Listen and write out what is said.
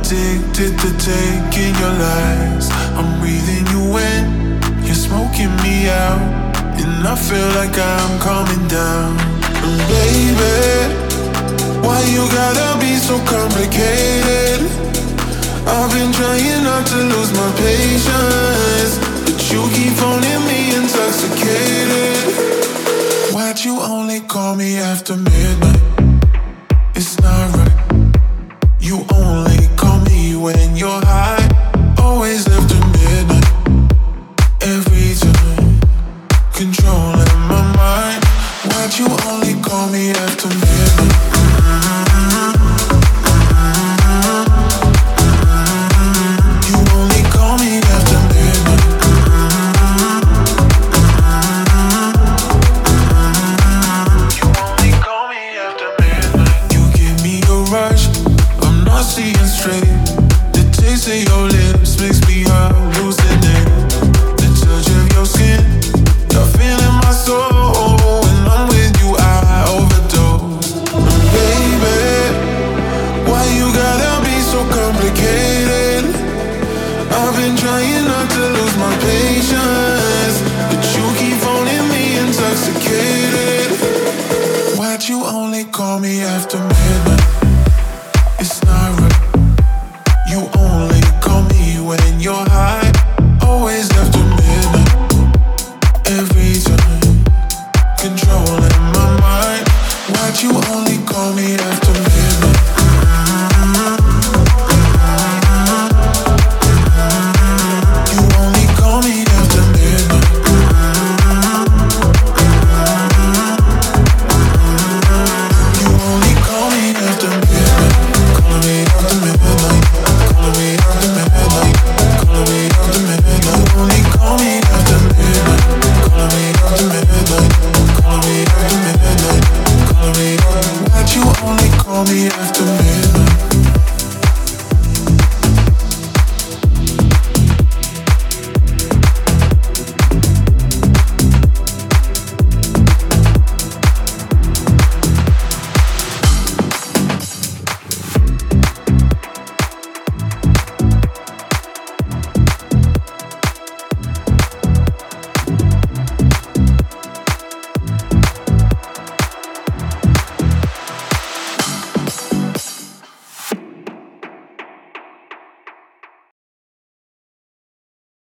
addicted to taking your lies. I'm breathing you in, you're smoking me out, and I feel like I'm coming down. And baby, why you gotta be so complicated? I've been trying not to lose my patience, but you keep phoning me intoxicated. Why'd you only call me after midnight? It's not right. You only call me when you're high, always after midnight. Every time, controlling my mind. Why'd you only call me after midnight? You only call me after midnight. You only call me after midnight. You give me a rush, I'm not seeing straight. The taste of your lips makes me hallucinate. The touch of your skin, you're feeling my soul. When I'm with you, I overdose. And baby, why you gotta be so complicated? I've been trying not to lose my patience, but you keep phoning me intoxicated. Why'd you only call me after midnight? It's not right. You only call me when you're high, always after midnight. Every time, controlling my mind. Why'd you only call me after midnight?